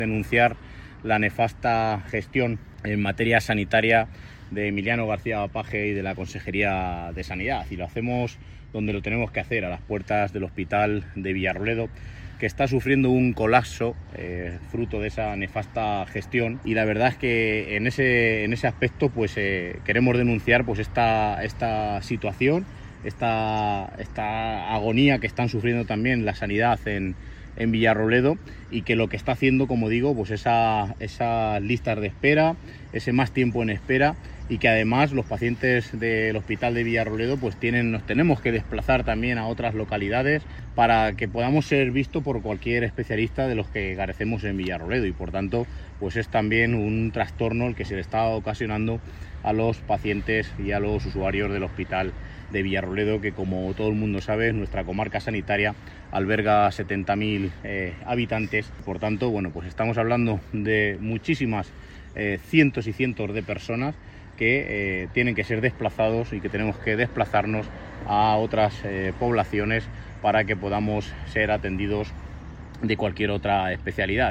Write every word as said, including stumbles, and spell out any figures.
Denunciar la nefasta gestión en materia sanitaria de Emiliano García Paje y de la Consejería de Sanidad, y lo hacemos donde lo tenemos que hacer, a las puertas del Hospital de Villarrobledo, que está sufriendo un colapso eh, fruto de esa nefasta gestión. Y la verdad es que en ese, en ese aspecto pues eh, queremos denunciar pues esta, esta situación, esta, esta agonía que están sufriendo también la sanidad en, en Villarrobledo, y que lo que está haciendo, como digo, pues esa, esas listas de espera, ese más tiempo en espera, y que además los pacientes del Hospital de Villarrobledo pues tienen, nos tenemos que desplazar también a otras localidades para que podamos ser vistos por cualquier especialista de los que carecemos en Villarrobledo, y por tanto pues es también un trastorno el que se le está ocasionando a los pacientes y a los usuarios del Hospital de Villarrobledo, que como todo el mundo sabe, nuestra comarca sanitaria alberga setenta mil eh, habitantes. Por tanto, bueno, pues estamos hablando de muchísimas eh, cientos y cientos de personas que eh, tienen que ser desplazados y que tenemos que desplazarnos a otras eh, poblaciones para que podamos ser atendidos de cualquier otra especialidad.